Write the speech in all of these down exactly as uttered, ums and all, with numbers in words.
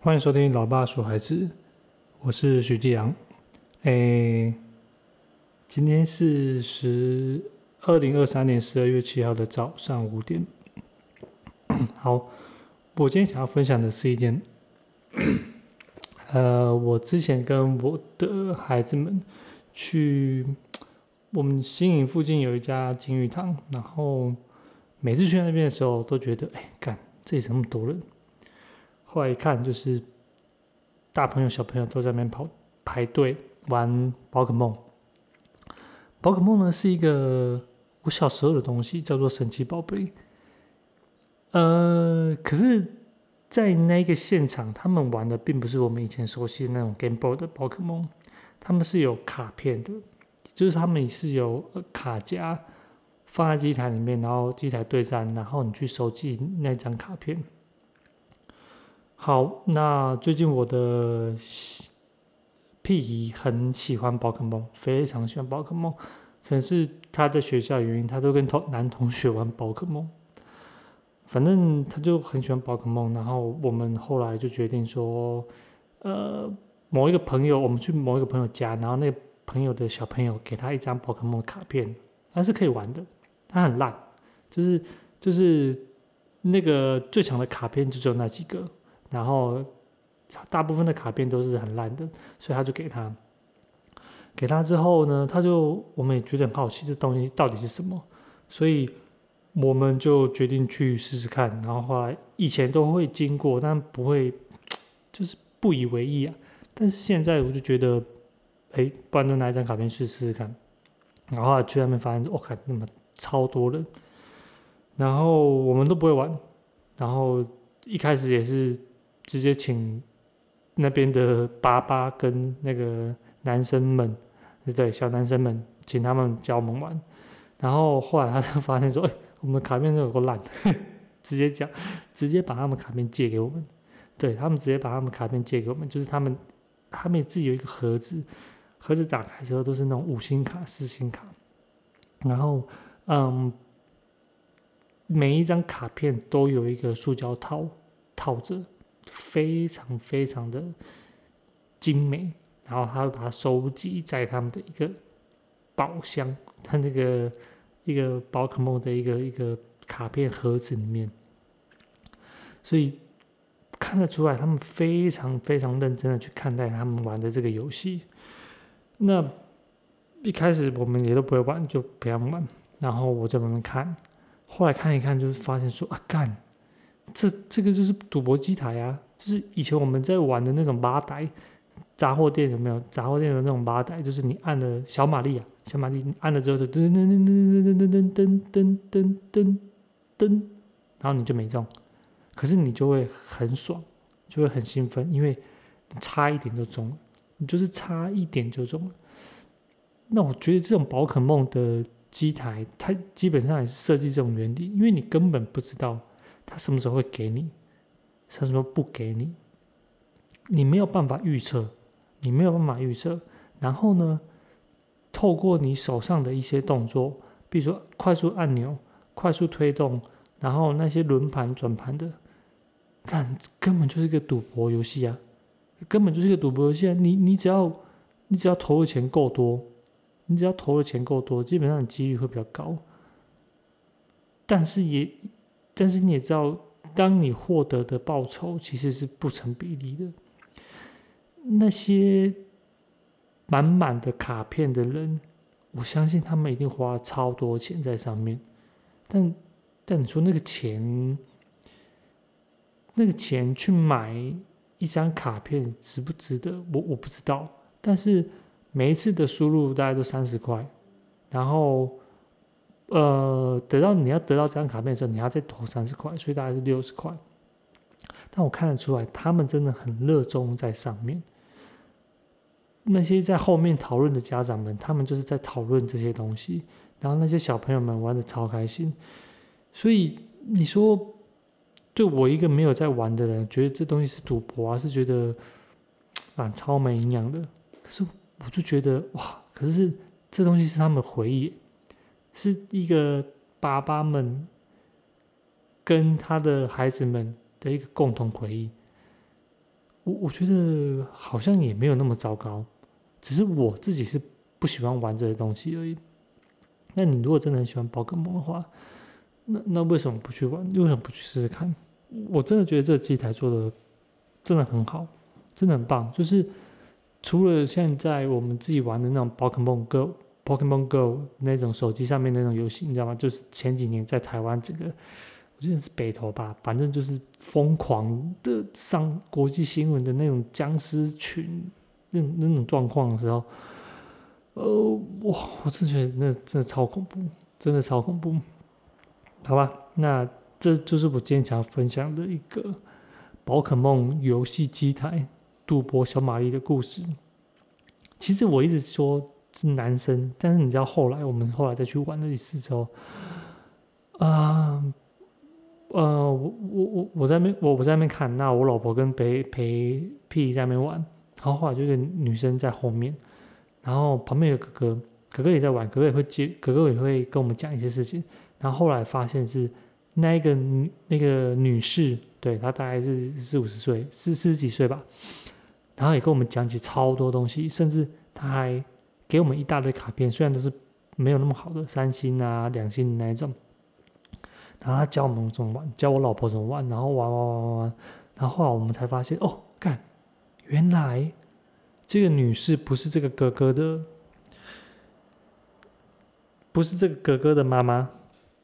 欢迎收听《老爸说孩子》，我是徐继阳。诶，今天是十二零二三年十二月七号的早上五点。好，我今天想要分享的是一件，呃，我之前跟我的孩子们去我们新营附近有一家金玉堂，然后每次去那边的时候都觉得，哎，干，这里怎么那么多人？后来一看，就是大朋友小朋友都在那边跑排队玩宝可梦。宝可梦呢是一个我小时候的东西，叫做神奇宝贝。呃，可是，在那个现场，他们玩的并不是我们以前熟悉的那种 Game Boy 的宝可梦，他们是有卡片的，就是他们是有卡夹放在机台里面，然后机台对战，然后你去收集那张卡片。好，那最近我的屁姨很喜欢宝可梦，非常喜欢宝可梦。可能是他在学校的原因，他都跟同男同学玩宝可梦。反正他就很喜欢宝可梦，然后我们后来就决定说，呃，某一个朋友，我们去某一个朋友家，然后那个朋友的小朋友给他一张宝可梦的卡片，他是可以玩的，他很烂，就是就是那个最强的卡片就只有那几个，然后大部分的卡片都是很烂的，所以他就给他。给他之后呢，他就我们也觉得很好奇，这东西到底是什么，所以我们就决定去试试看。然后后来以前都会经过，但不会就是不以为意啊。但是现在我就觉得，哎，不然就拿一张卡片去试试看。然后后来去那边发现，我、哦、靠，那么超多人，然后我们都不会玩，然后一开始也是直接请那边的爸爸跟那个男生们，对小男生们，请他们教我们玩。然后后来他就发现说，哎，我们卡片都有够烂，直接讲，直接把他们卡片借给我们。对他们直接把他们卡片借给我们，就是他们他们自己有一个盒子，盒子打开之后都是那种五星卡、四星卡，然后嗯，每一张卡片都有一个塑胶套套着，非常非常的精美。然后他会把它收集在他们的一个宝箱，他那个一个宝可梦的一个一个卡片盒子里面，所以看得出来他们非常非常认真的去看待他们玩的这个游戏。那一开始我们也都不会玩，就陪他们玩，然后我在旁边看，后来看一看，就是发现说啊，干，这这个就是赌博机台啊，就是以前我们在玩的那种八台。杂货店有没有？杂货店的那种八台，就是你按了小玛丽啊，小玛丽你按了之后就噔噔噔噔噔噔噔噔噔噔噔，然后你就没中，可是你就会很爽，就会很兴奋，因为你差一点就中了，你就是差一点就中了。那我觉得这种宝可梦的机台，它基本上也是设计这种原理，因为你根本不知道它什么时候会给你，什么时候不给你，你没有办法预测。你没有办法预测，然后呢，透过你手上的一些动作，比如说快速按钮、快速推动，然后那些轮盘、转盘的，看根本就是一个赌博游戏啊，根本就是一个赌博游戏啊！你你只要你只要投的钱够多，你只要投的钱够多，基本上你几率会比较高。但是也，但是你也知道，当你获得的报酬其实是不成比例的。那些满满的卡片的人，我相信他们一定花超多钱在上面。但但你说那个钱，那个钱去买一张卡片值不值得？我我不知道。但是每一次的输入大概都三十块，然后呃，得到你要得到这张卡片的时候，你要再投三十块，所以大概是六十块。但我看得出来，他们真的很热衷在上面。那些在后面讨论的家长们，他们就是在讨论这些东西，然后那些小朋友们玩的超开心。所以你说，对我一个没有在玩的人，觉得这东西是赌博啊，是觉得啊超没营养的。可是我就觉得哇，可是这东西是他们回忆，是一个爸爸们跟他的孩子们的一个共同回忆。 我我觉得好像也没有那么糟糕，只是我自己是不喜欢玩这些东西而已。那你如果真的很喜欢宝可梦的话，那那为什么不去玩？为什么不去试试看？我真的觉得这个机台做的真的很好，真的很棒。就是除了现在我们自己玩的那种宝可梦 Go、Pokemon Go 那种手机上面那种游戏，你知道吗？就是前几年在台湾整个，我记得是北投吧，反正就是疯狂的上国际新闻的那种僵尸群那那种状况的时候，呃，哇，我真的觉得那真的超恐怖，真的超恐怖。好吧，那这就是我今天想要分享的一个宝可梦游戏机台赌博小玛丽的故事。其实我一直说是男生，但是你知道后来我们后来再去玩了一次之后，啊、呃，呃，我我我我在那边我我在那边看，那我老婆跟陪陪屁在那边玩，然后后来就一个女生在后面，然后旁边有哥哥，哥哥也在玩，哥哥也会接，哥哥也会跟我们讲一些事情。然后后来发现是那一个女那个女士，对，她大概是四五十岁，四四十几岁吧。然后也跟我们讲解超多东西，甚至她还给我们一大堆卡片，虽然都是没有那么好的三星啊、两星的那一种。然后她教我们怎么玩，教我老婆怎么玩，然后玩玩玩玩玩。然后后来我们才发现，哦，干，原来这个女士不是这个哥哥的，不是这个哥哥的妈妈。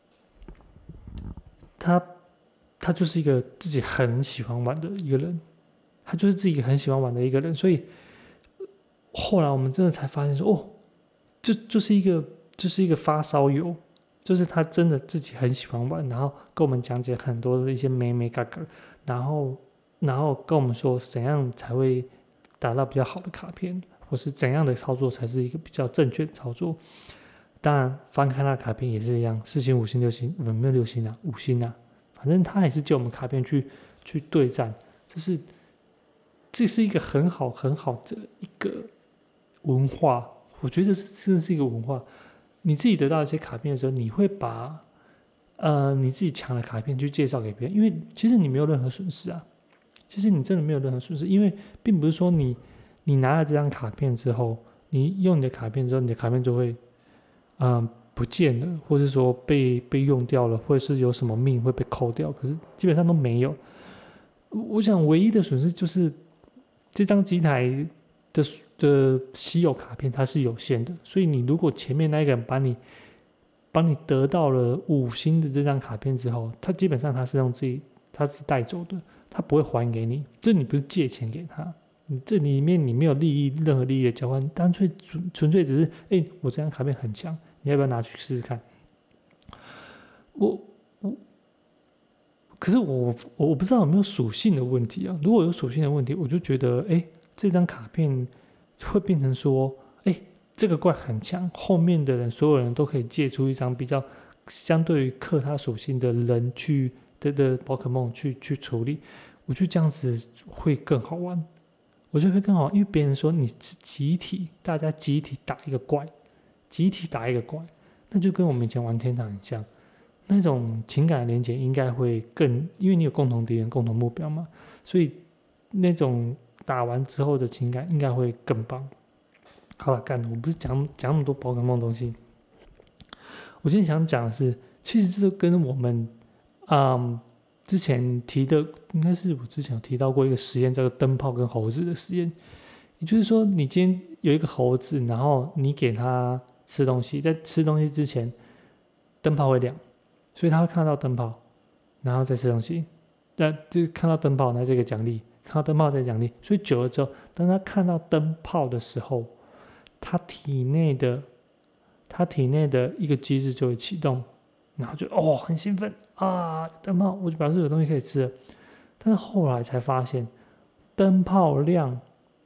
他他就是一个自己很喜欢玩的一个人，他就是自己很喜欢玩的一个人，所以后来我们真的才发现说，哦，就就是一个就是一个发烧友，就是他真的自己很喜欢玩，然后跟我们讲解很多的一些美美嘎嘎，然后然后跟我们说怎样才会达到比较好的卡片，或是怎样的操作才是一个比较正确的操作。当然，翻开那卡片也是一样，四星、五星、六星，嗯，没有六星啊，五星啊，反正他还是借我们卡片去去对战，就是这是一个很好很好的一个文化，我觉得这真的是一个文化。你自己得到一些卡片的时候，你会把呃你自己抢的卡片去介绍给别人，因为其实你没有任何损失啊，其实你真的没有任何损失，因为并不是说你你拿了这张卡片之后，你用你的卡片之后，你的卡片就会。嗯，不见了，或者说被被用掉了，或者是有什么命会被扣掉，可是基本上都没有。我想唯一的损失就是这张机台的的稀有卡片它是有限的，所以你如果前面那一个人把你帮你得到了五星的这张卡片之后，他基本上他是用自己他是带走的，他不会还给你，就你不是借钱给他。你这里面你没有利益，任何利益的交换，单纯纯纯粹只是，哎，我这张卡片很强，你要不要拿去试试看？我我，可是我我我不知道有没有属性的问题啊？如果有属性的问题，我就觉得，哎，这张卡片会变成说，哎，这个怪很强，后面的人所有人都可以借出一张比较相对于克他属性的人去的的宝可梦去去处理，我觉得这样子会更好玩。我觉得会更好，因为别人说你是集体，大家集体打一个怪，集体打一个怪，那就跟我们以前玩天堂很像，那种情感的连接应该会更，因为你有共同敌人、共同目标嘛，所以那种打完之后的情感应该会更棒。好了，干了，我不是讲讲那么多宝可梦东西，我今天想讲的是，其实这跟我们，嗯。之前提的应该是我之前有提到过一个实验，叫做灯泡跟猴子的实验。也就是说，你今天有一个猴子，然后你给它吃东西，在吃东西之前，灯泡会亮，所以它会看到灯泡，然后再吃东西。那就是看到灯泡，那这个奖励；看到灯泡再奖励。所以久了之后，当他看到灯泡的时候，他体内的他体内的一个机制就会启动，然后就哦很兴奋。啊，灯泡，我就表示有东西可以吃了。但是后来才发现，灯泡亮，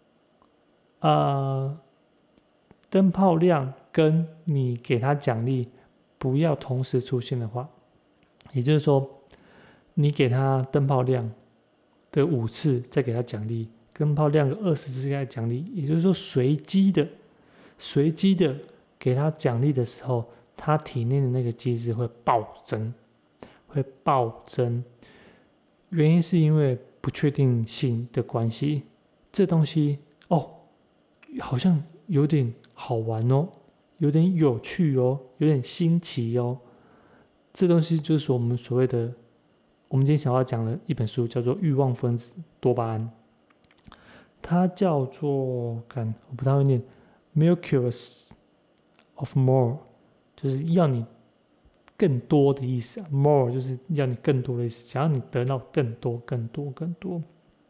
呃，灯泡亮跟你给他奖励不要同时出现的话，也就是说，你给他灯泡亮的五次，再给他奖励，灯泡亮个二十次给他奖励，也就是说，随机的、随机的给他奖励的时候，他体内的那个机制会暴增。会暴增，原因是因为不确定性的关系， 这东西哦，好像有点好玩哦，有点有趣哦，有点新奇哦。这东西就是我们所谓的，我们今天想要讲的一本书，叫做《欲望分子多巴胺》，它叫做，看我不太会念 ，Molecules of More， 就是要你更多的意思啊 ，More 就是要你更多的意思，想要你得到更多、更多、更多。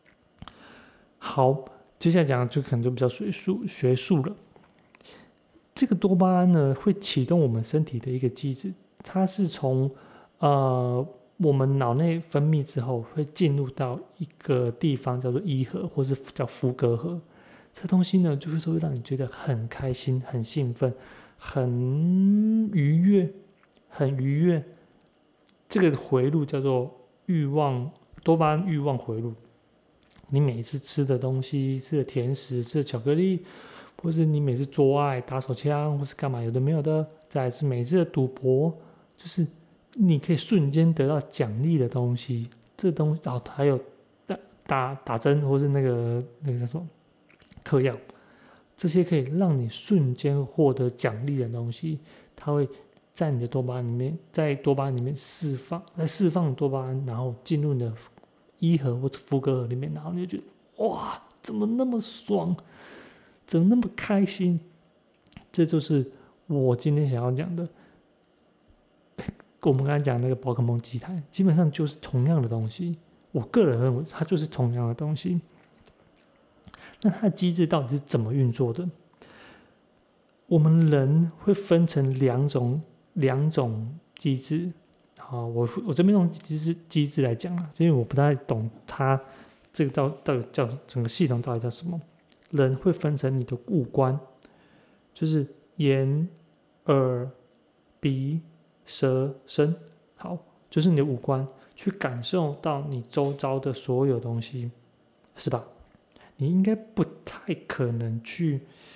好，接下来讲就可能就比较学术学术了。这个多巴胺呢，会启动我们身体的一个机制，它是从呃我们脑内分泌之后，会进入到一个地方叫做伊核，或是叫福格核。这东西呢，就是会让你觉得很开心、很兴奋、很愉悦、很愉悦。这个回路叫做欲望多巴胺欲望回路。你每一次吃的东西，吃的甜食，吃的巧克力，或是你每次做爱、打手枪，或是干嘛有的没有的，再来是每次的赌博，就是你可以瞬间得到奖励的东西。这东西哦，还有打打打针，或是那个那个叫什么嗑药，这些可以让你瞬间获得奖励的东西，它会在你的多巴胺里面，在多巴胺里面释放，来释放多巴胺，然后进入你的伊核或者福格核里面，然后你就觉得哇，怎么那么爽，怎么那么开心？这就是我今天想要讲的。我们刚才讲那个宝可梦机台，基本上就是同样的东西。我个人认为它就是同样的东西。那它的机制到底是怎么运作的？我们人会分成两种两种机制。好，我我这边用机制机制来讲啊，因为我不太懂它这个到到底叫整个系统到底叫什么。人会分成你的五官，就是眼、耳、鼻、舌、身，好，就是你的五官去感受到你周遭的所有东西，是吧？你应该不太可能去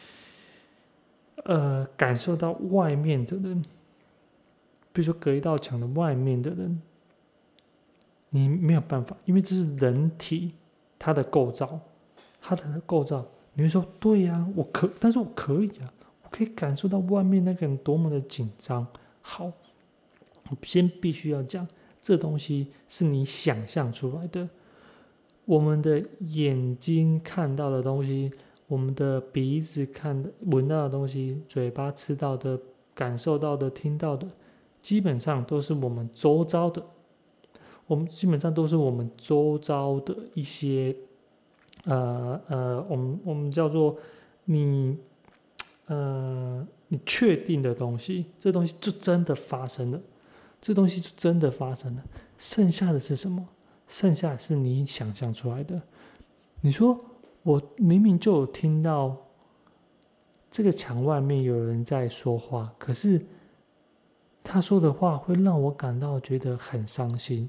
呃感受到外面的人。比如说隔一道墙的外面的人，你没有办法，因为这是人体它的构造，它的构造，你会说对呀、啊，我可，但是我可以啊，我可以感受到外面那个人多么的紧张。好，我先必须要讲，这东西是你想象出来的，我们的眼睛看到的东西，我们的鼻子看的、闻到的东西，嘴巴吃到的、感受到的、听到的。基本上都是我们周遭的，我们基本上都是我们周遭的一些，呃呃，我们我们叫做你，呃，你确定的东西，这东西就真的发生了，这东西就真的发生了。剩下的是什么？剩下的是你想象出来的。你说我明明就有听到这个墙外面有人在说话，可是他说的话会让我感到觉得很伤心。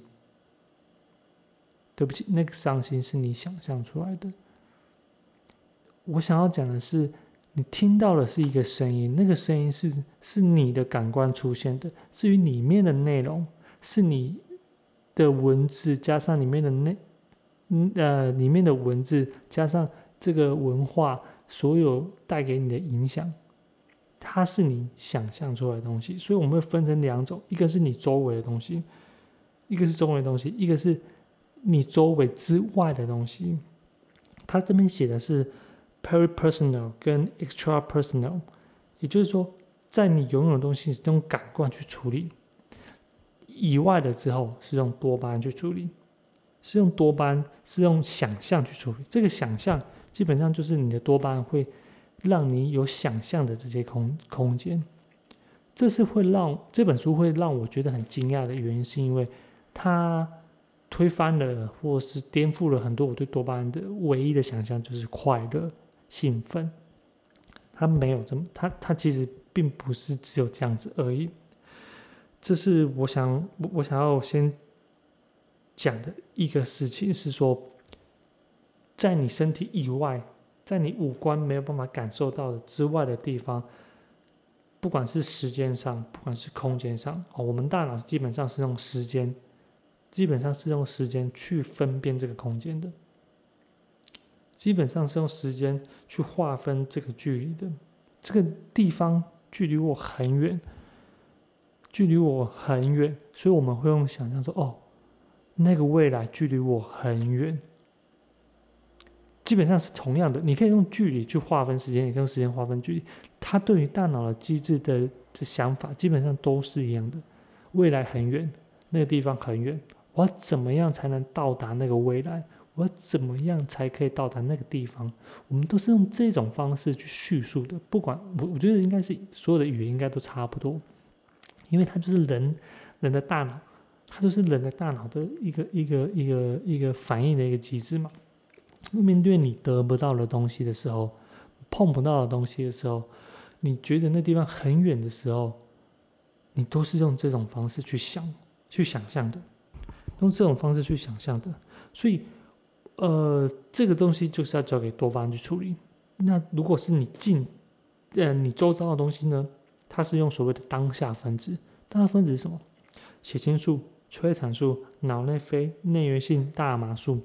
对不起，那个伤心是你想象出来的。我想要讲的是，你听到的是一个声音，那个声音是是你的感官出现的。至于里面的内容，是你的文字加上里面的内，呃，里面的文字加上这个文化所有带给你的影响。它是你想象出来的东西，所以我们会分成两种，一个是你周围的东西，一个是周围的东西，一个是你周围之外的东西。他这边写的是 peripersonal 跟 extrapersonal， 也就是说，在你拥有的东西是用感官去处理，以外的之后是用多巴胺去处理，是用多巴胺是用想象去处理。这个想象基本上就是你的多巴胺会让你有想象的这些 空, 空间，这是会让这本书会让我觉得很惊讶的原因，是因为它推翻了或是颠覆了很多我对多巴胺的唯一的想象，就是快乐、兴奋。它没有这么，它它其实并不是只有这样子而已。这是我想我想要先讲的一个事情，是说，在你身体以外。在你五官没有办法感受到的之外的地方，不管是时间上，不管是空间上，哦，我们大脑基本上是用时间，基本上是用时间去分辨这个空间的。 基本上是用时间去划分这个距离的。这个地方距离我很远，距离我很远，所以我们会用想象说，哦，那个未来距离我很远。基本上是同样的，你可以用距离去划分时间，也可以用时间划分距离。它对于大脑的机制的的想法基本上都是一样的。未来很远，那个地方很远，我要怎么样才能到达那个未来？我要怎么样才可以到达那个地方？我们都是用这种方式去叙述的。不管我，我觉得应该是所有的语言应该都差不多，因为它就是人人的大脑，它就是人的大脑的一个一个一个一个反应的一个机制嘛。面对你得不到的东西的时候，碰不到的东西的时候，你觉得那地方很远的时候，你都是用这种方式去想、去想象的，用这种方式去想象的。所以，呃，这个东西就是要交给多巴胺去处理。那如果是你近，呃，你周遭的东西呢，它是用所谓的当下分子。当下分子是什么？血清素、催产素、脑内啡、内源性大麻素。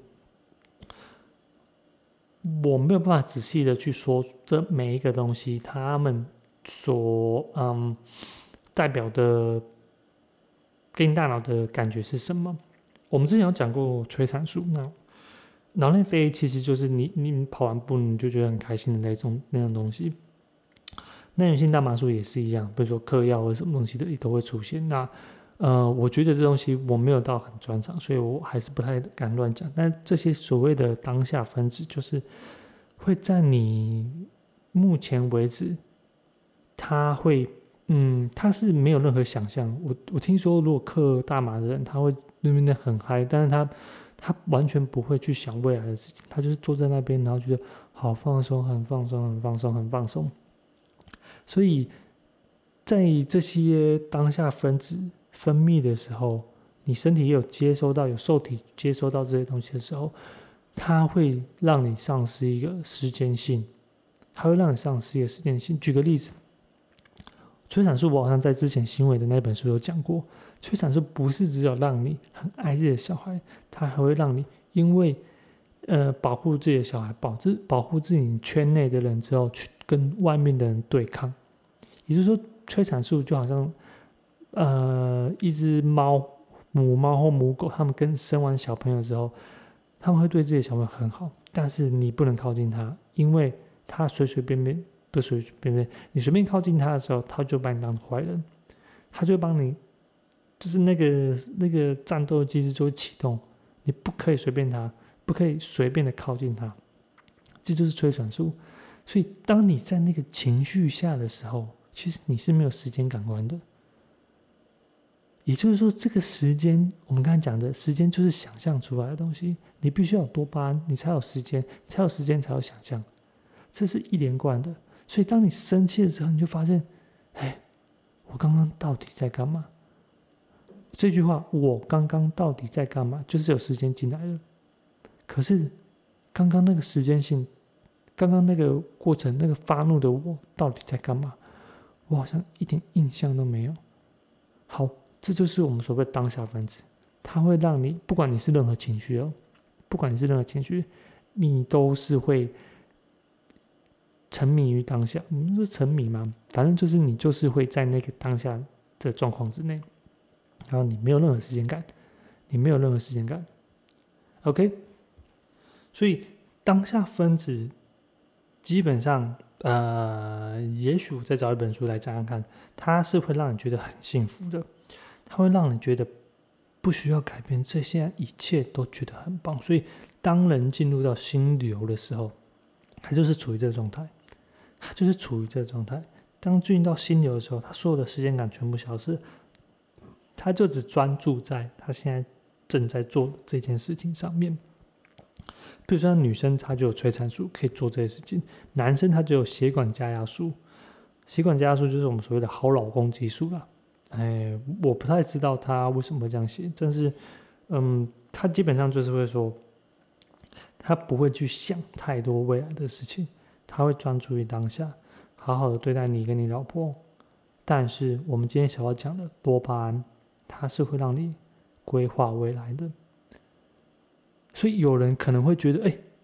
我没有办法仔细的去说这每一个东西，它们所嗯代表的给你大脑的感觉是什么？我们之前有讲过催产素，那脑内啡其实就是你你跑完步你就觉得很开心的那种那种东西。内源性大麻素也是一样，比如说嗑药或什么东西的也都会出现。那呃，我觉得这东西我没有到很专长，所以我还是不太敢乱讲。但这些所谓的当下分子，就是会在你目前为止，他会，嗯，他是没有任何想象。我我听说，如果嗑大麻的人，他会那边的很嗨，但是他他完全不会去想未来的事情，他就是坐在那边，然后觉得好放松，很放松，很放松，很放松。所以在这些当下分子分泌的时候，你身体也有接收到，有受体接收到这些东西的时候，它会让你丧失一个时间性，它会让你丧失一个时间性。举个例子，催产素我好像在之前行为的那本书有讲过，催产素不是只有让你很爱自己的小孩，它还会让你因为呃保护自己的小孩，保自保护自己圈内的人之后，去跟外面的人对抗。也就是说，催产素就好像呃，一只猫，母猫或母狗，它们跟生完小朋友之后，他们会对自己的小朋友很好，但是你不能靠近它，因为它随随便便，不随随便便，你随便靠近它的时候，它就把你当坏人，它就会帮你，就是那个那个战斗机制就会启动，你不可以随便它，不可以随便的靠近它，这就是催产素。所以，当你在那个情绪下的时候，其实你是没有时间感官的。也就是说，这个时间，我们刚才讲的时间就是想象出来的东西。你必须要有多巴胺，你才有时间，才有时间才有想象，这是一连贯的。所以，当你生气的时候，你就发现，哎，我刚刚到底在干嘛？这句话，我刚刚到底在干嘛？就是有时间进来了。可是，刚刚那个时间性，刚刚那个过程，那个发怒的我到底在干嘛？我好像一点印象都没有。好。这就是我们所谓的当下分子，它会让你，不管你是任何情绪哦，不管你是任何情绪，你都是会沉迷于当下。你说沉迷吗？反正就是你就是会在那个当下的状况之内，然后你没有任何时间感，你没有任何时间感。OK， 所以当下分子基本上，呃，也许再找一本书来讲讲看，它是会让你觉得很幸福的。它会让你觉得不需要改变，这些一切都觉得很棒。所以，当人进入到心流的时候，他就是处于这个状态，他就是处于这个状态。当进入到心流的时候，他所有的时间感全部消失，他就只专注在他现在正在做的这件事情上面。比如说，女生她就有催产素可以做这些事情，男生他就有血管加压素。血管加压素就是我们所谓的好老公激素啦。哎，我不太知道他为什么会这样写，但是，嗯，他基本上就是会说，他不会去想太多未来的事情，他会专注于当下，好好的对待你跟你老婆。但是我们今天想要讲的多巴胺，它是会让你规划未来的。所以有人可能会觉得，哎，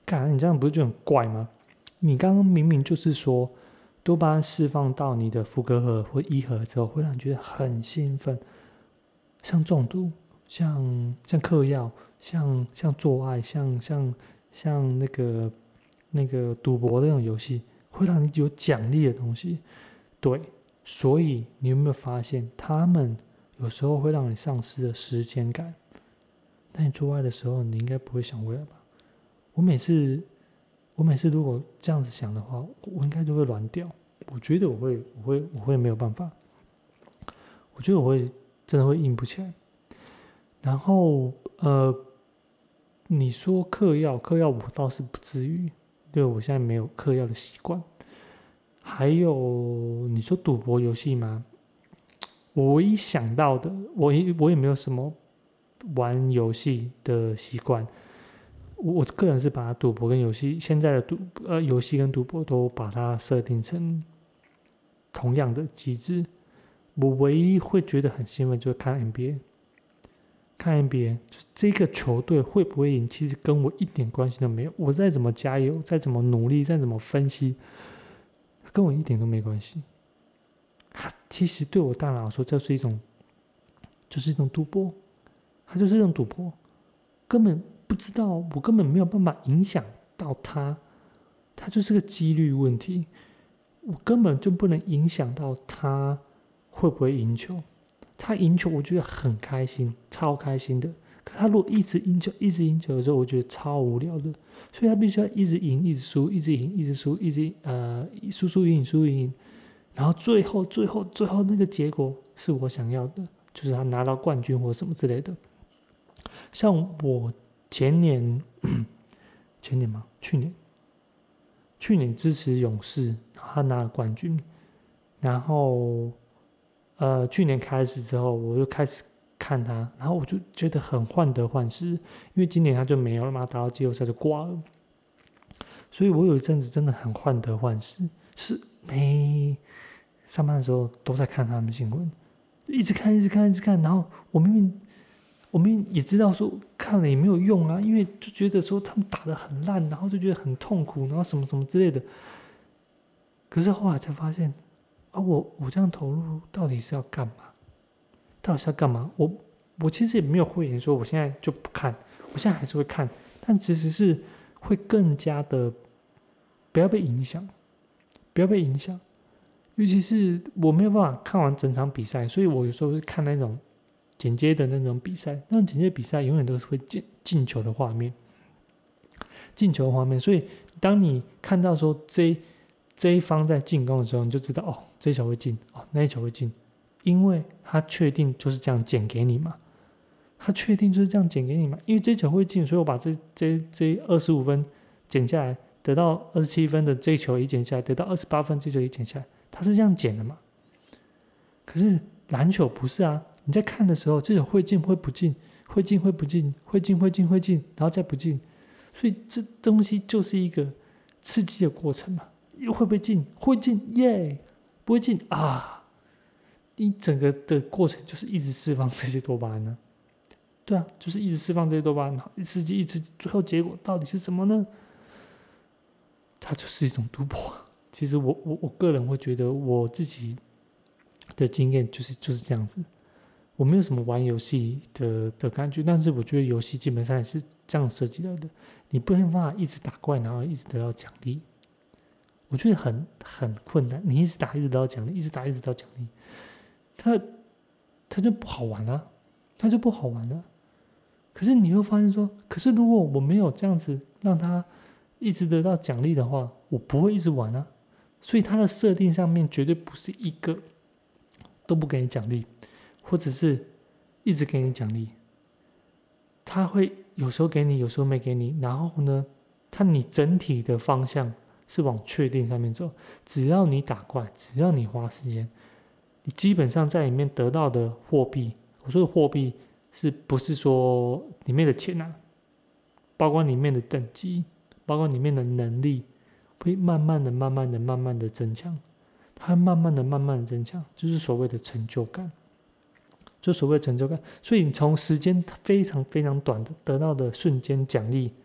干，你这样不是就很怪吗？你刚刚明明就是说，多巴胺释放到你的福格核或一核之后，会让你觉得很兴奋，像中毒，像像嗑药，像像做爱，像像像那个那个赌博那种游戏，会让你有奖励的东西。对，所以你有没有发现，他们有时候会让你丧失了时间感？那你做爱的时候，你应该不会想未来吧？我每次，我每次如果这样子想的话，我应该就会软掉。我觉得我会，我会，我会没有办法。我觉得我会真的会硬不起来。然后，呃，你说嗑药，嗑药我倒是不至于，因为我现在没有嗑药的习惯。还有，你说赌博游戏吗？我唯一想到的，我也我也没有什么玩游戏的习惯。我我个人是把赌博跟游戏现在的赌呃游戏跟赌博都把它设定成同样的机制。我唯一会觉得很兴奋就是看 N B A， 看 N B A 就是这个球队会不会赢，其实跟我一点关系都没有。我再怎么加油，再怎么努力，再怎么分析，跟我一点都没关系。它其实对我大脑来说，这是一种，就是一种赌博，它就是一种赌博，根本不知道，我根本没有办法影响到它，它就是个几率问题，我根本就不能影响到它会不会赢球。他赢球，我觉得很开心，超开心的。可他如果一直赢球，一直赢球的时候，我觉得超无聊的。所以他必须要一直赢，一直输，一直赢，一直输，一直呃输输赢赢输赢赢，然后最后最后最后那个结果是我想要的，就是他拿到冠军或什么之类的。像我前年前年吗？去年去年支持勇士，他拿了冠军，然后。呃，去年开始之后，我就开始看他，然后我就觉得很患得患失，因为今年他就没有了嘛，打到季后赛就挂了，所以我有一阵子真的很患得患失，是每上班的时候都在看他们新闻，一直看，一直看，一直看，然后我明明我明明也知道说看了也没有用啊，因为就觉得说他们打得很烂，然后就觉得很痛苦，然后什么什么之类的，可是后来才发现。啊，我我这样投入到底是要干嘛？到底是要干嘛？我我其实也没有讳言说我现在就不看，我现在还是会看，但其实是会更加的不要被影响，不要被影响。尤其是我没有办法看完整场比赛，所以我有时候是看那种剪接的那种比赛，那种剪接比赛永远都是会进进球的画面，进球的画面。所以当你看到说这这一方在进攻的时候，你就知道哦，这一球会进，哦，那一球会进，因为他确定就是这样剪给你嘛，他确定就是这样剪给你嘛，因为这一球会进，所以我把这这这二十五分剪下来，得到二十七分的这一球也剪下来，得到二十八分这一球也剪下来，他是这样剪的嘛。可是篮球不是啊，你在看的时候，这球会进会不进，会进会不进，会进会进会进，然后再不进，所以这东西就是一个刺激的过程嘛。又会不会进？会进，耶！不会进啊！你整个的过程就是一直释放这些多巴胺呢、啊，对啊，就是一直释放这些多巴胺，一刺激一直，最后结果到底是什么呢？它就是一种赌博。其实我我我个人会觉得我自己的经验就是就是这样子。我没有什么玩游戏的的感觉，但是我觉得游戏基本上也是这样设计来的，你不能办法一直打怪，然后一直得到奖励。我觉得很很困难，你一直打一直得到奖励，一直打一直得到奖励，它它就不好玩了、啊，它就不好玩了、啊。可是你会发现说，可是如果我没有这样子让它一直得到奖励的话，我不会一直玩啊。所以它的设定上面绝对不是一个都不给你奖励，或者是一直给你奖励，它会有时候给你，有时候没给你，然后呢，它你整体的方向。是往确定上面走，只要你打怪，只要你花时间，你基本上在里面得到的货币，我说的货币是不是说里面的钱啊，包括里面的等级，包括里面的能力，会慢慢的、慢慢的、慢慢的增强，它慢慢的、慢慢的增强，就是所谓的成就感，就所谓的成就感。所以你从时间非常非常短的得到的瞬间奖励，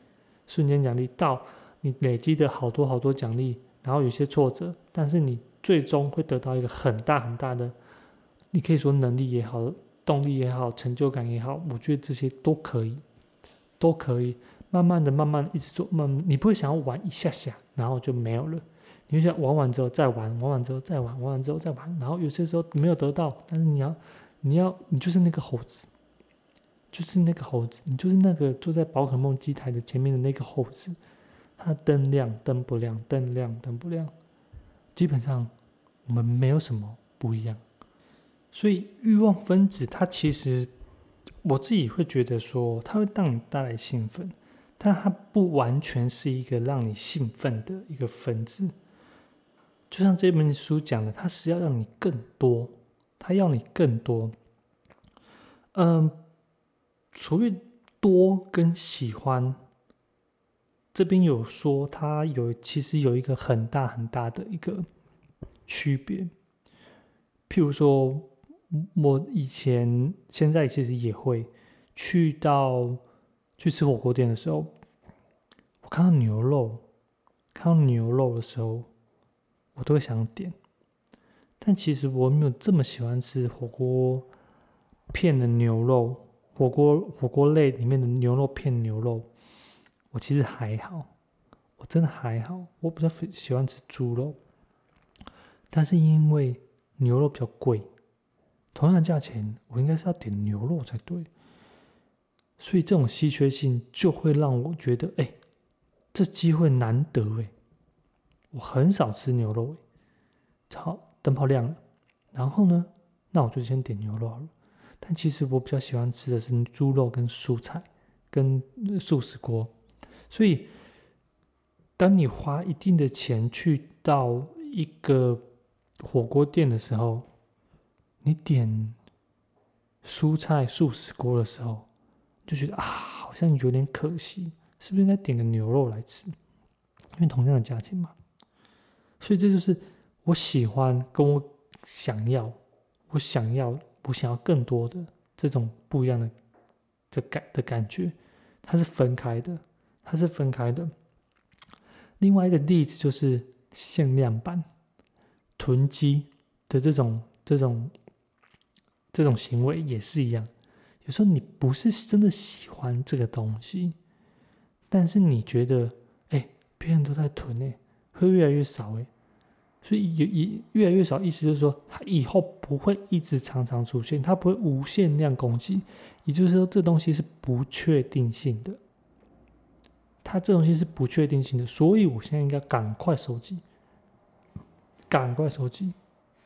瞬间奖励到你累积的好多好多奖励，然后有些挫折，但是你最终会得到一个很大很大的，你可以说能力也好，动力也好，成就感也好，我觉得这些都可以，都可以。慢慢的、慢慢的一直做，慢慢你不会想要玩一下下，然后就没有了。你会想玩完之后再玩，玩完之后再玩，玩完之后再玩，然后有些时候没有得到，但是你要，你要，你就是那个猴子，就是那个猴子，你就是那个坐在宝可梦机台的前面的那个猴子，它灯亮灯不亮，灯亮灯不亮，基本上我们没有什么不一样。所以欲望分子它其实我自己会觉得说，它会让你带来兴奋，但它不完全是一个让你兴奋的一个分子。就像这本书讲的，它是要让你更多，它要你更多。嗯，所谓多跟喜欢，这边有说它有其实有一个很大很大的一个区别。譬如说，我以前现在其实也会去到去吃火锅店的时候，我看到牛肉，看到牛肉的时候，我都会想点。但其实我没有这么喜欢吃火锅片的牛肉，火锅火锅类里面的牛肉片牛肉，我其实还好，我真的还好，我比较喜欢吃猪肉，但是因为牛肉比较贵，同样的价钱，我应该是要点牛肉才对，所以这种稀缺性就会让我觉得，哎、欸，这机会难得哎，我很少吃牛肉哎，好。灯泡亮了，然后呢，那我就先点牛肉好了。但其实我比较喜欢吃的是猪肉跟蔬菜，跟素食锅。所以，当你花一定的钱去到一个火锅店的时候，你点蔬菜素食锅的时候，就觉得啊，好像有点可惜，是不是应该点个牛肉来吃？因为同样的价钱嘛。所以这就是我喜欢跟我想要，我想要，我想要更多的这种不一样的的感的感觉，它是分开的，它是分开的。另外一个例子就是限量版、囤积的这种这种这种行为也是一样。有时候你不是真的喜欢这个东西，但是你觉得，哎，别人都在囤哎，会越来越少哎。所以也越来越少，意思就是说，它以后不会一直常常出现，它不会无限量供给。也就是说，这东西是不确定性的，它这东西是不确定性的，所以我现在应该赶快收集，赶快收集。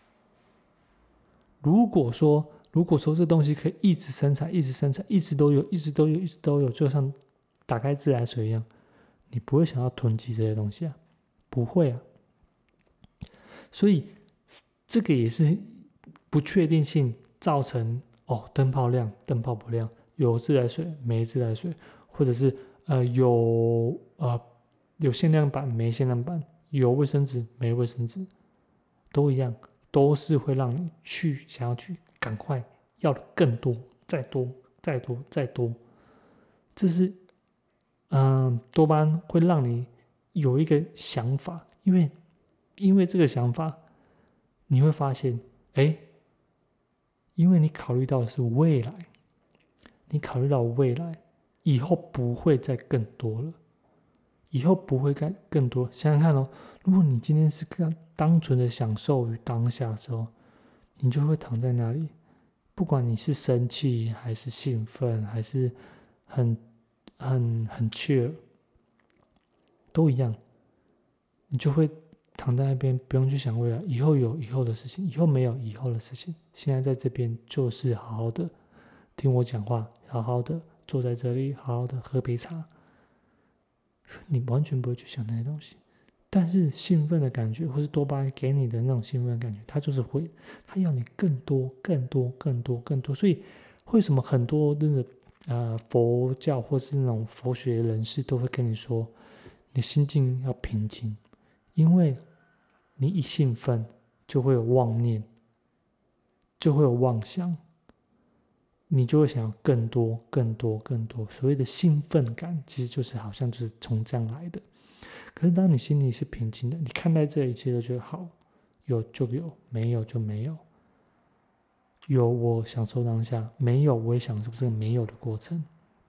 如果说，如果说这东西可以一直生产，一直生产，一直都有，一直都有，一直都有，就像打开自来水一样，你不会想要囤积这些东西啊，不会啊。所以这个也是不确定性造成哦，灯泡亮，灯泡不亮，有自来水没自来水，或者是呃有呃有限量版没限量版，有卫生纸没卫生纸，都一样，都是会让你去想要去赶快要的更多，再多，再多，再多。这是嗯、呃，多巴胺会让你有一个想法，因为。因为这个想法，你会发现，哎，因为你考虑到的是未来，你考虑到未来，以后不会再更多了，以后不会更更多。想想看哦，如果你今天是单纯的享受于当下的时候，你就会躺在那里，不管你是生气还是兴奋，还是很很很 chill， 都一样，你就会。躺在那边不用去想未来，以后有以后的事情，以后没有以后的事情。现在在这边就是好好的听我讲话，好好的坐在这里，好好的喝杯茶。你完全不会去想那些东西，但是兴奋的感觉，或是多巴胺给你的那种兴奋的感觉，它就是会，它要你更多、更多、更多、更多。所以为什么很多那个呃佛教或是那种佛学人士都会跟你说，你心境要平静，因为。你一兴奋，就会有妄念，就会有妄想。 你就会想要更多更多更多。所谓的兴奋感其实就是好像就是从这样来的。可是当你心里是平静的，你看待这一切都觉得好，有就有，没有就没有，有我享受当下，没有我也享受这个没有的过程。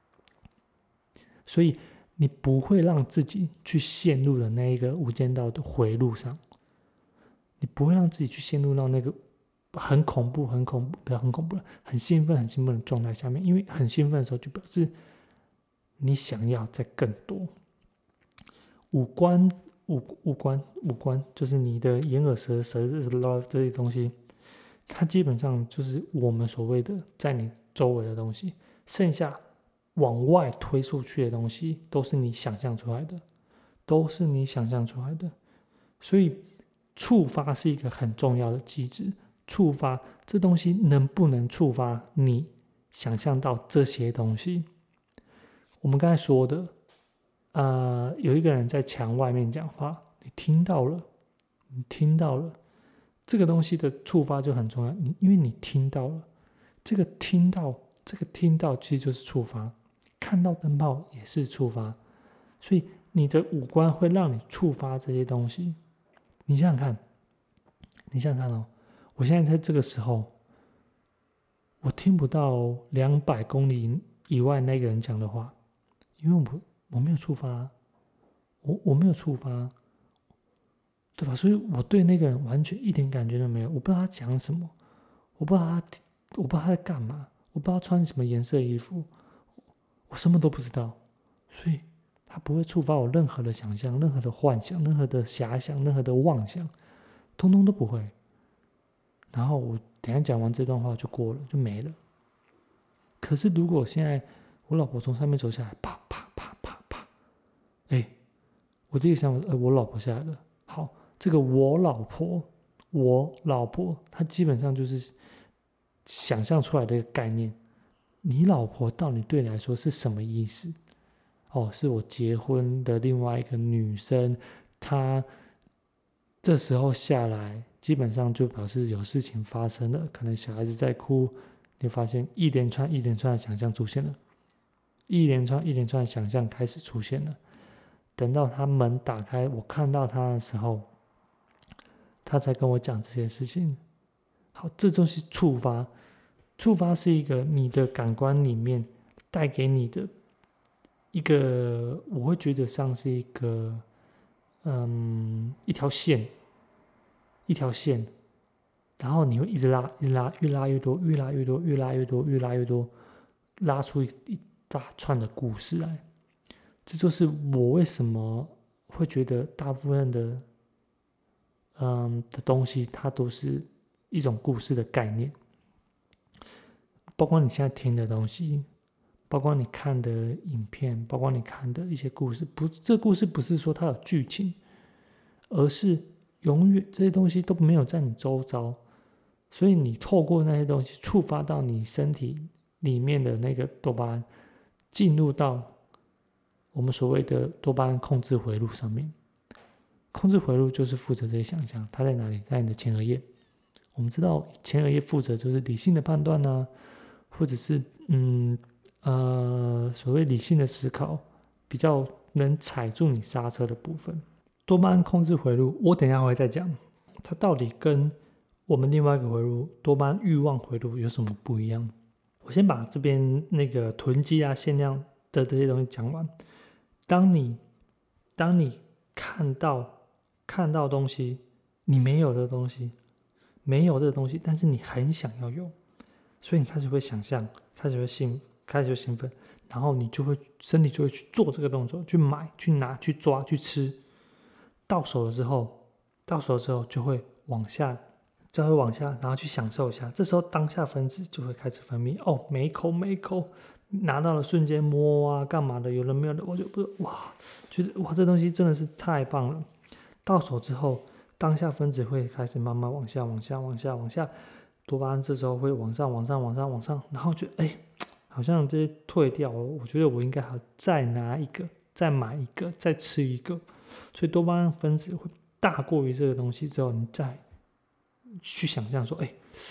所以你不会让自己去陷入了那一个无间道的回路上，你不会让自己去陷入到那个很恐怖很恐怖不要很恐怖了很兴奋很兴奋的状态下面。因为很兴奋的时候就表示你想要再更多。五官五五官五官就是你的眼耳舌舌这些东西，它基本上就是我们所谓的在你周围的东西，剩下往外推出去的东西都是你想象出来的，都是你想象出来的。所以触发是一个很重要的机制，触发这东西能不能触发你想象到这些东西。我们刚才说的呃，有一个人在墙外面讲话，你听到了，你听到了，这个东西的触发就很重要。你因为你听到了，这个听到，这个听到其实就是触发。看到灯泡也是触发，所以你的五官会让你触发这些东西。你想想看，你想想看哦，我现在在这个时候，我听不到两百公里以外那个人讲的话，因为我。我没有触发，我我没有触发，对吧？所以我对那个人完全一点感觉都没有。我不知道他讲什么，我不知道他，我不知道他在干嘛，我不知道他穿什么颜色的衣服，我什么都不知道。所以他不会触发我任何的想象、任何的幻想、任何的遐想、任何的妄想，通通都不会。然后我等一下讲完这段话就过了，就没了。可是如果现在我老婆从上面走下来，啪啪啪啪啪，哎，我第一个想法是，哎，我老婆下来了。好，这个我老婆，我老婆，她基本上就是想象出来的一个概念。你老婆到底对你来说是什么意思？哦，是我结婚的另外一个女生，她这时候下来，基本上就表示有事情发生了，可能小孩子在哭，你发现一连串一连串的想象出现了。一连串一连串的想象开始出现了。等到他门打开，我看到他的时候，他才跟我讲这些事情。好，这就是触发。触发是一个你的感官里面带给你的一个，我会觉得像是一个，嗯，一条线，一条线，然后你会一直拉，一直拉，越拉越多，越拉越多，越拉越多，越拉越多，拉出一一大串的故事来。这就是我为什么会觉得大部分的嗯的东西，它都是一种故事的概念。包括你现在听的东西，包括你看的影片，包括你看的一些故事，不，这故事不是说它有剧情，而是永远这些东西都没有在你周遭，所以你透过那些东西触发到你身体里面的那个多巴胺，进入到我们所谓的多巴胺控制回路上面。控制回路就是负责这些想象，它在哪里？在你的前额叶。我们知道前额叶负责就是理性的判断啊，或者是嗯呃所谓理性的思考，比较能踩住你刹车的部分。多巴胺控制回路，我等一下会再讲，它到底跟我们另外一个回路多巴胺欲望回路有什么不一样？我先把这边那个囤积啊、限量的这些东西讲完。当你当你看到看到东西，你没有的东西，没有的东西，但是你很想要有，所以你开始会想象，开始会兴，开始会兴奋，然后你就会身体就会去做这个动作，去买、去拿、去抓、去吃。到手了之后，到手之后就会往下，就会往下，然后去享受一下。这时候当下分子就会开始分泌，哦，每一口每一口拿到了瞬间摸啊，干嘛的，有人没有的，我就不哇，觉得哇，这东西真的是太棒了。到手之后，当下分子会开始慢慢往下、往下、往下、往下，多巴胺这时候会往上、往上、往上、往上，然后觉得哎，好像这些退掉了，我觉得我应该还再拿一个，再买一个，再吃一个。所以多巴胺分子会大过于这个东西之后，你再去想象说，哎，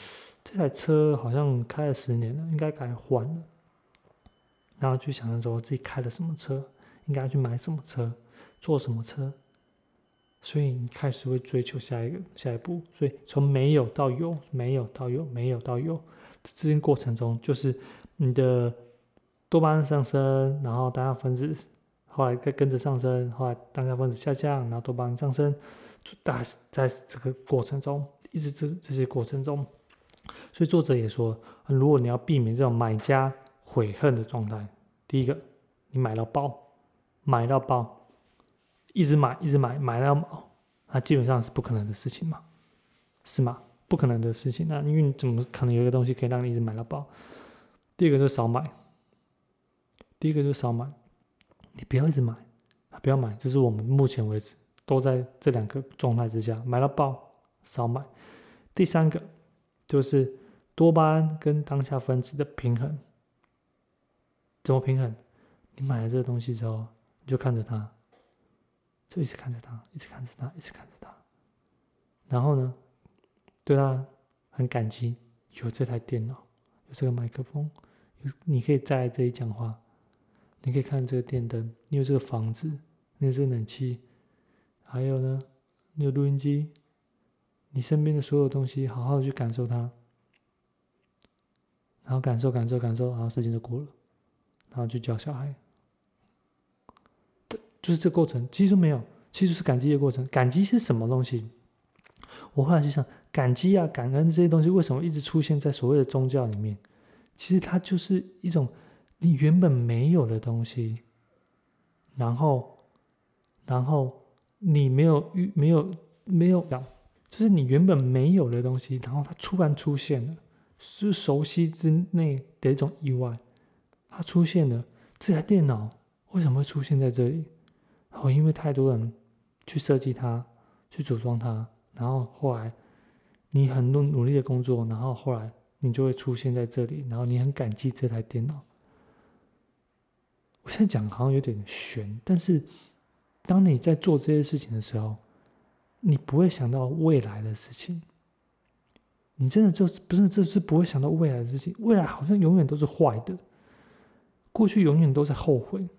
这台车好像开了十年了，应该该换了。然后去想象说自己开了什么车，应该去买什么车，坐什么车。所以你开始会追求下一个下一步，所以从没有到有，没有到有，没有到有，这间过程中就是你的多巴胺上升，然后当下分子后来再跟着上升，后来当下分子下降，然后多巴胺上升，就大在这个过程中，一直这这些过程中，所以作者也说，如果你要避免这种买家悔恨的状态，第一个，你买到爆，买到爆。一直买，一直买，买到爆，那基本上是不可能的事情嘛，是吗？不可能的事情。那因为你怎么可能有一个东西可以让你一直买到爆？第二个就是少买，第一个就是少买，你不要一直买，不要买，这是我们目前为止都在这两个状态之下，买到爆，少买。第三个就是多巴胺跟当下分子的平衡，怎么平衡？你买了这个东西之后，你就看着它。就一直看着他，一直看着他，一直看着他，然后呢，对他很感激，有这台电脑，有这个麦克风，你可以在这里讲话，你可以看这个电灯，你有这个房子，你有这个冷气，还有呢，你有录音机，你身边的所有东西，好好的去感受它，然后感受感受感受，然后时间就过了，然后去教小孩。就是这个过程，其实没有，其实是感激的过程。感激是什么东西？我后来就想，感激啊、感恩这些东西，为什么一直出现在所谓的宗教里面？其实它就是一种你原本没有的东西，然后，然后你没有遇、没有、没有，就是你原本没有的东西，然后它突然出现了，是熟悉之内的一种意外，它出现了。这台电脑为什么会出现在这里？然后因为太多人去设计它，去组装它，然后后来你很努努力的工作，然后后来你就会出现在这里，然后你很感激这台电脑。我现在讲好像有点悬，但是当你在做这些事情的时候，你不会想到未来的事情，你真的就是不是就是不会想到未来的事情，未来好像永远都是坏的，过去永远都在后悔。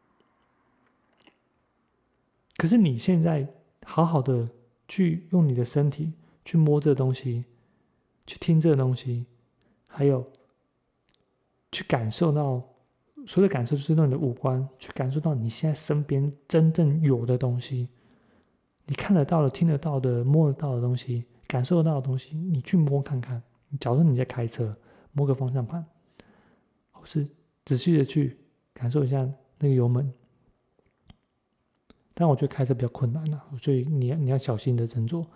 可是你现在好好的去用你的身体去摸这个东西，去听这个东西，还有去感受到，所有的感受就是用你的五官去感受到你现在身边真正有的东西，你看得到的、听得到的、摸得到的东西，感受得到的东西，你去摸看看。假如你在开车，摸个方向盘，或是仔细的去感受一下那个油门。但我觉得开车比较困难啊，所以你你要小心的斟酌。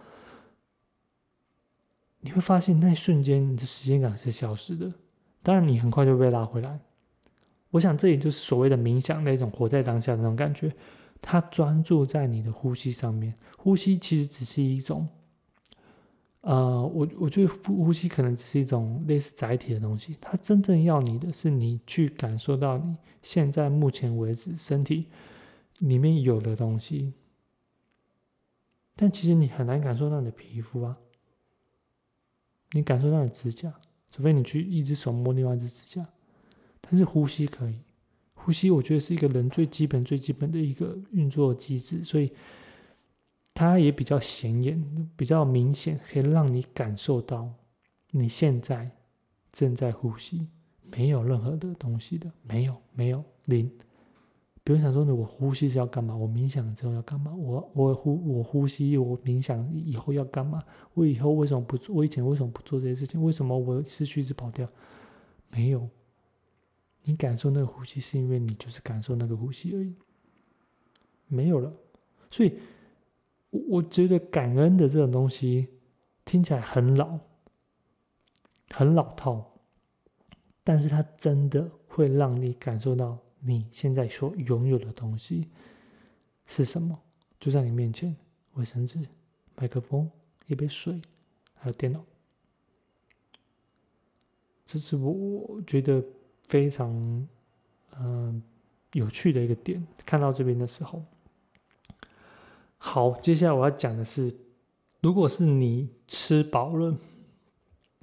你会发现那一瞬间你的时间感是消失的，当然你很快就被拉回来。我想这也就是所谓的冥想那种活在当下的那种感觉，它专注在你的呼吸上面。呼吸其实只是一种，呃，我我觉得呼吸可能只是一种类似载体的东西，它真正要你的是你去感受到你现在目前为止身体里面有的东西，但其实你很难感受到你的皮肤啊，你感受到你的指甲，除非你去一只手摸另外一只指甲，但是呼吸可以，呼吸我觉得是一个人最基本最基本的一个运作机制，所以它也比较显眼，比较明显，可以让你感受到你现在正在呼吸，没有任何的东西的，没有没有零。不用想说我呼吸是要干嘛，我冥想之后要干嘛，我我呼我呼吸我冥想以后要干嘛，我以后为什么不做，我以前为什么不做这些事情，为什么我思绪一直跑掉？没有，你感受那个呼吸是因为你就是感受那个呼吸而已，没有了。所以我我觉得感恩的这种东西听起来很老很老套，但是它真的会让你感受到你现在所拥有的东西是什么，就在你面前，卫生纸、麦克风、一杯水，还有电脑。这是我觉得非常嗯、呃、有趣的一个点。看到这边的时候，好，接下来我要讲的是，如果是你吃饱了，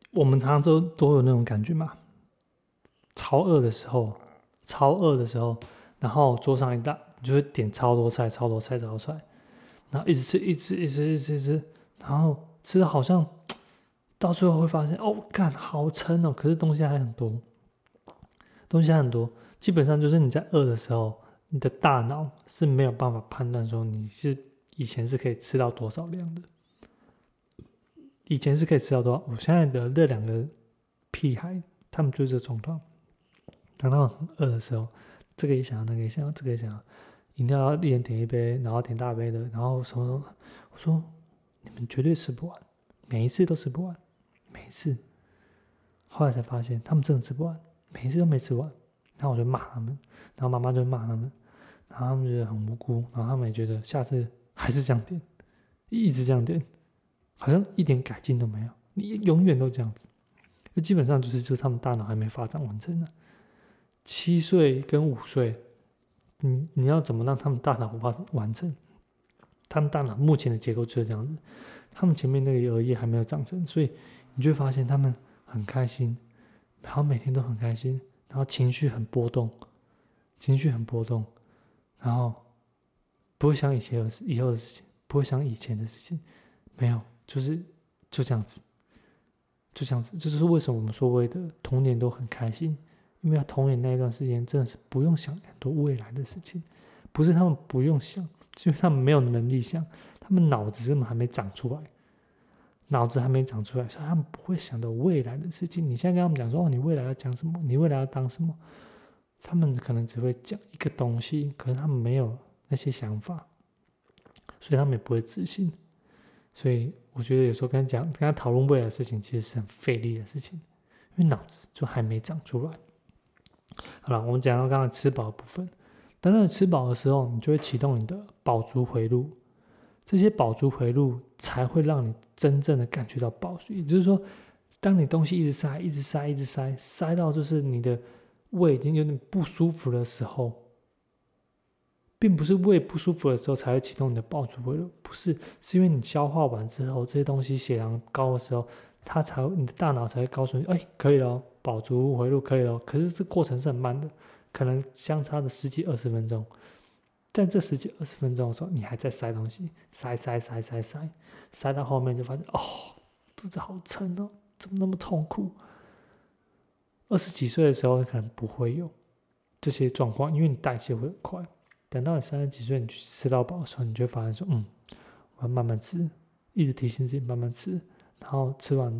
我们常常都都有那种感觉嘛，超饿的时候，超饿的时候，然后桌上一大，你就会点超多菜，超多菜，超多菜，然后一直吃，一直吃，一直吃，一直吃，一直吃，然后吃的好像到最后会发现，哦，干好撑哦，可是东西还很多，东西还很多，基本上就是你在饿的时候，你的大脑是没有办法判断说你是以前是可以吃到多少量的，以前是可以吃到多少，我现在的这两个屁孩，他们就是这状况。当他们很饿的时候，这个也想要，那个也想要，这个也想要，饮料要一人点一杯，然后点大杯的，然后什么什么，我说你们绝对吃不完，每一次都吃不完，每一次。后来才发现他们真的吃不完，每一次都没吃完，然后我就骂他们，然后妈妈就骂他们，然后他们觉得很无辜，然后他们也觉得下次还是这样点，一直这样点，好像一点改进都没有，你永远都这样子，就基本上就是就是他们大脑还没发展完成呢。七岁跟五岁，你你要怎么让他们大脑完完成？他们大脑目前的结构就是这样子，他们前面那个额叶还没有长成，所以你就会发现他们很开心，然后每天都很开心，然后情绪很波动，情绪很波动，然后不会想以前的事、以后的事情，不会想以前的事情，没有，就是就这样子，就这样子，这就是为什么我们所谓的童年都很开心。因为童年那一段时间真的是不用想很多未来的事情，不是他们不用想，是因为他们没有能力想，他们脑子根本还没长出来，脑子还没长出来，所以他们不会想到未来的事情。你现在跟他们讲说，哦，你未来要讲什么，你未来要当什么，他们可能只会讲一个东西，可是他们没有那些想法，所以他们也不会自信。所以我觉得有时候跟他讲、跟他讨论未来的事情，其实是很费力的事情，因为脑子就还没长出来。好了，我们讲到刚刚吃饱的部分。当你吃饱的时候，你就会启动你的饱足回路，这些饱足回路才会让你真正的感觉到饱足。也就是说，当你东西一直塞、一直塞、一直塞，塞到就是你的胃已经有点不舒服的时候，并不是胃不舒服的时候才会启动你的饱足回路，不是，是因为你消化完之后，这些东西血糖高的时候，它才你的大脑才会告诉你，哎，可以了，饱足回路可以了。可是这过程是很慢的，可能相差的十几二十分钟，在这十几二十分钟的时候，你还在塞东西，塞塞塞塞塞，塞到后面就发现，哦，肚子好撑哦，怎么那么痛苦？二十几岁的时候可能不会有这些状况，因为你代谢会很快。等到你三十几岁，你去吃到饱的时候，你就会发现说，嗯，我要慢慢吃，一直提醒自己慢慢吃，然后吃完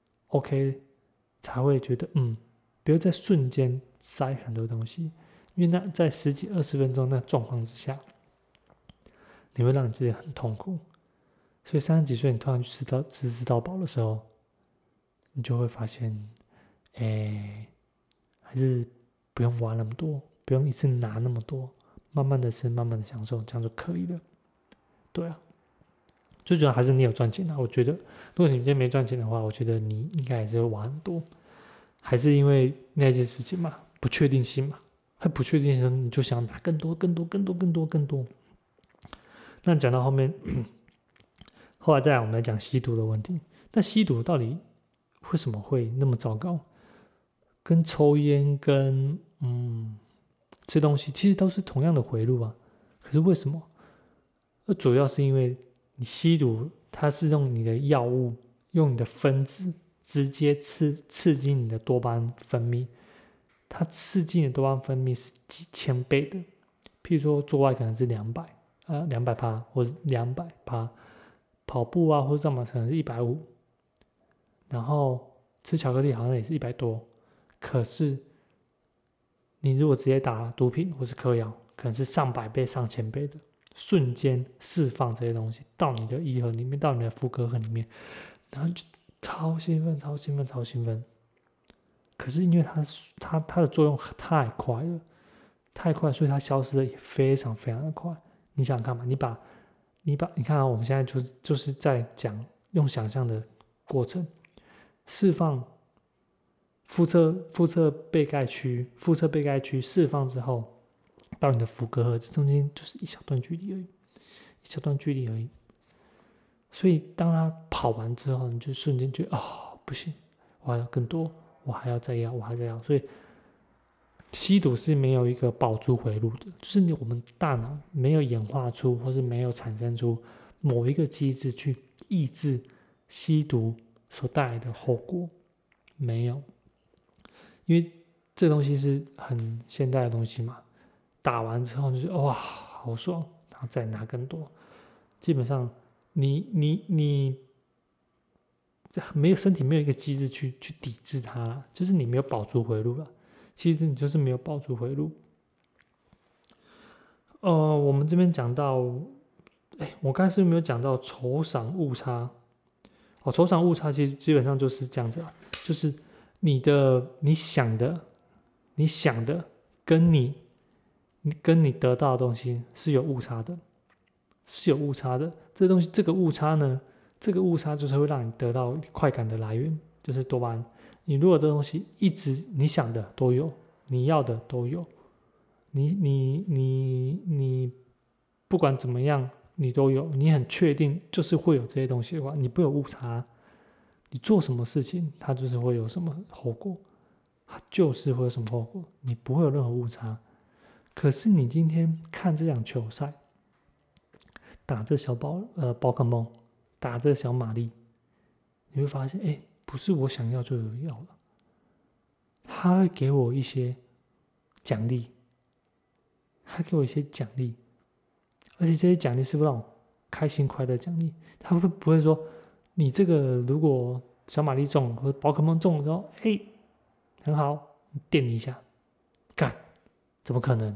OK 才会觉得，嗯，不要在瞬间塞很多东西，因为那在十几二十分钟那状况之下，你会让你自己很痛苦。所以三十几岁你突然去吃到吃吃到饱的时候，你就会发现，哎，还是不用挖那么多，不用一次拿那么多。慢慢的吃，慢慢的享受，这样就可以了。对啊，最主要还是你有赚钱啊。我觉得，如果你今天没赚钱的话，我觉得你应该还是会玩很多，还是因为那件事情嘛，不确定性嘛，还不确定性，你就想拿更多、更多、更多、更多、更多。那讲到后面，后来再来我们来讲吸毒的问题。那吸毒到底为什么会那么糟糕？跟抽烟跟嗯。吃东西其实都是同样的回路啊，可是为什么？那主要是因为你吸毒，它是用你的药物，用你的分子直接刺刺激你的多巴胺分泌，它刺激你的多巴胺分泌是几千倍的。譬如说做爱可能是两百啊，两百趴或者两百趴，跑步啊或者干嘛可能是一百五，然后吃巧克力好像也是一百多，可是。你如果直接打毒品或是嗑药，可能是上百倍、上千倍的，瞬间释放这些东西到你的胰核里面，到你的副隔核里面，然后就超兴奋、超兴奋、超兴奋。可是因为它它它的作用太快了，太快，所以它消失的也非常非常的快。你想想看嘛，你把你把你看啊，我们现在就就是在讲用想象的过程释放。腹侧腹侧被盖区，腹侧被盖区释放之后，到你的腹隔核，这中间就是一小段距离而已，一小段距离而已。所以当他跑完之后，你就瞬间觉得哦，不行， 我还要更多，我还要再要，我还在要，所以吸毒是没有一个保住回路的，就是你我们大脑没有演化出或是没有产生出某一个机制去抑制吸毒所带来的后果，没有，因为这东西是很现代的东西嘛，打完之后就是哇好爽，然后再拿更多，基本上你你你没有身体没有一个机制去去抵制它啦，就是你没有保住回路了。其实你就是没有保住回路。呃，我们这边讲到，哎，我刚才是没有讲到酬赏误差。哦，酬赏误差其实基本上就是这样子啊，就是你的你想的，你想的跟你你跟你得到的东西是有误差的，是有误差的。这东西这个误差呢，这个误差就是会让你得到快感的来源，就是多巴胺。你如果这东西一直你想的都有，你要的都有，你你你你不管怎么样你都有，你很确定就是会有这些东西的话，你不有误差，你做什么事情它就是会有什么后果，它就是会有什么后果，你不会有任何误差。可是你今天看这场球赛，打这小宝呃宝可梦，打这小玛丽，你会发现，哎，不是我想要就有要了，他会给我一些奖励，他给我一些奖励，而且这些奖励是会让我开心快乐奖励，他会不会说你这个如果小玛丽中或者宝可梦中了之后，哎，很好，电你一下，干，怎么可能？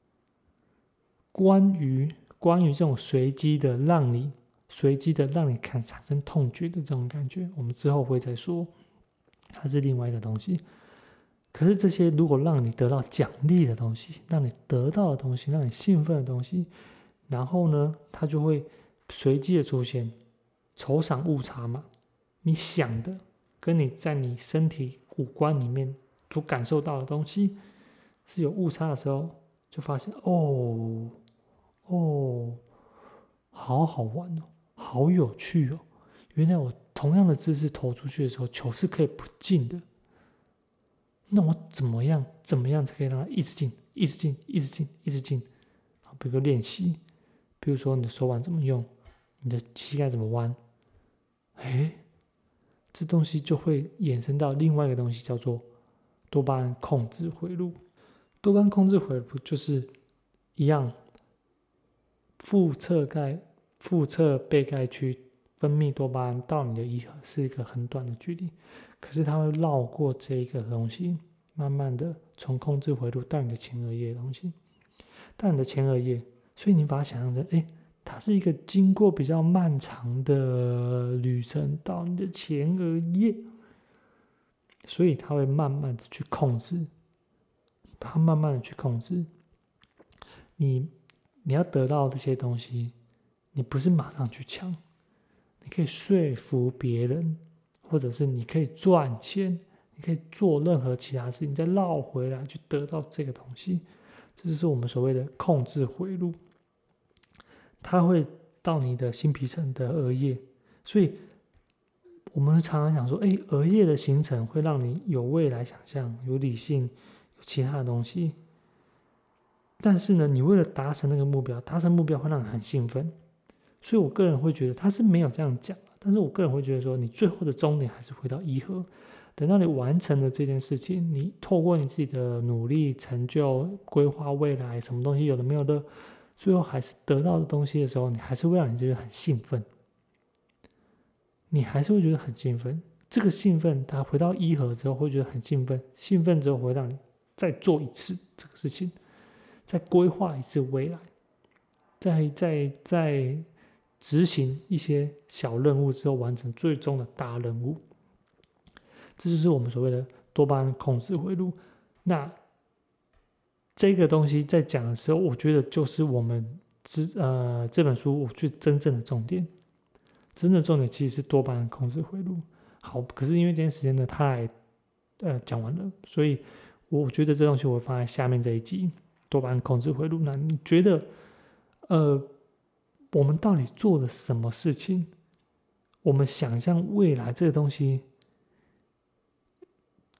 关于关于这种随机的让你随机的让你看产生痛觉的这种感觉，我们之后会再说，它是另外一个东西。可是这些如果让你得到奖励的东西，让你得到的东西，让你兴奋的东西，然后呢，它就会随机的出现酬赏误差嘛。你想的跟你在你身体五官里面所感受到的东西是有误差的时候，就发现哦哦，好好玩哦，好有趣哦！原来我同样的姿势投出去的时候，球是可以不进的。那我怎么样怎么样才可以让它一直进，一直进，一直进，一直进？比如说练习，比如说你的手腕怎么用，你的膝盖怎么弯，哎，这东西就会衍生到另外一个东西，叫做多巴胺控制回路。多巴胺控制回路就是一样，腹侧盖、腹侧背盖区分泌多巴胺到你的胰核是一个很短的距离。可是它会绕过这一个东西，慢慢的从控制回路到你的前额叶的东西，到你的前额叶，所以你把它想象成，哎，它是一个经过比较漫长的旅程到你的前额叶，所以它会慢慢的去控制，它慢慢的去控制你，你要得到这些东西，你不是马上去抢，你可以说服别人。或者是你可以赚钱，你可以做任何其他事情，再绕回来去得到这个东西，这就是我们所谓的控制回路。它会到你的新皮层的额叶，所以我们常常想说，哎，额叶的形成会让你有未来想象，有理性，有其他的东西。但是呢，你为了达成那个目标，达成目标会让你很兴奋，所以我个人会觉得他是没有这样讲。但是我个人会觉得说，你最后的终点还是回到一核。等到你完成了这件事情，你透过你自己的努力、成就、规划未来，什么东西有的没有的，最后还是得到的东西的时候，你还是会让你觉得很兴奋。你还是会觉得很兴奋。这个兴奋，它回到一核之后会觉得很兴奋，兴奋之后会让你再做一次这个事情，再规划一次未来，再再再。执行一些小任务之后，完成最终的大任务，这就是我们所谓的多巴胺控制回路。那这个东西在讲的时候，我觉得就是我们这呃这本书我觉得真正的重点，真正的重点其实是多巴胺控制回路。好，可是因为今天时间呢太呃讲完了，所以我觉得这东西我会放在下面这一集多巴胺控制回路。那你觉得呃？我们到底做了什么事情？我们想象未来这个东西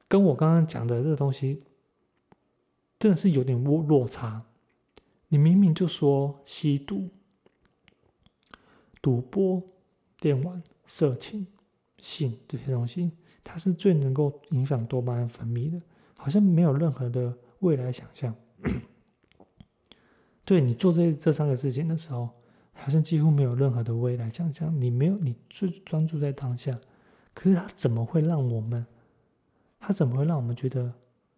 跟我刚刚讲的这个东西真的是有点落落差。你明明就说吸毒、赌博、电玩、色情、性这些东西，它是最能够影响多巴胺分泌的，好像没有任何的未来想象。对，你做这这三个事情的时候，好像几乎没有任何的未来想象，你没有，你最专注在当下。可是它怎么会让我们，它怎么会让我们觉得，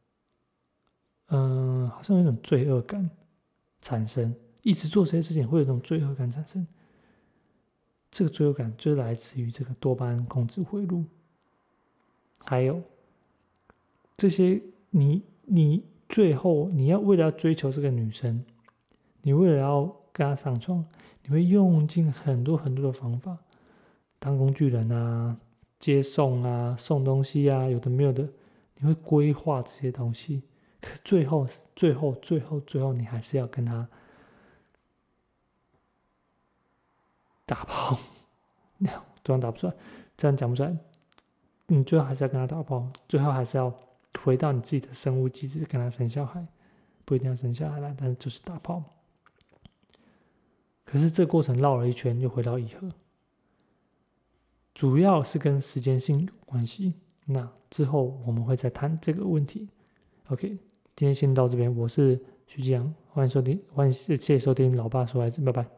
嗯、呃，好像有一种罪恶感产生？一直做这些事情会有一种罪恶感产生。这个罪恶感就来自于这个多巴胺控制回路，还有这些你你最后你要为了要追求这个女生，你为了要跟她上床，你会用尽很多很多的方法，当工具人啊，接送啊，送东西啊，有的没有的，你会规划这些东西，可最后最后最后最后你还是要跟她打炮。突然打不出来，这样讲不出来。你最后还是要跟他打炮，最后还是要回到你自己的生物机制，跟他生小孩，不一定要生小孩啦，但是就是打炮。可是这个过程绕了一圈，又回到以和，主要是跟时间性有关系。那之后我们会再谈这个问题。OK， 今天先到这边，我是徐继阳，欢迎收听，欢迎谢谢收听老爸说孩子，拜拜。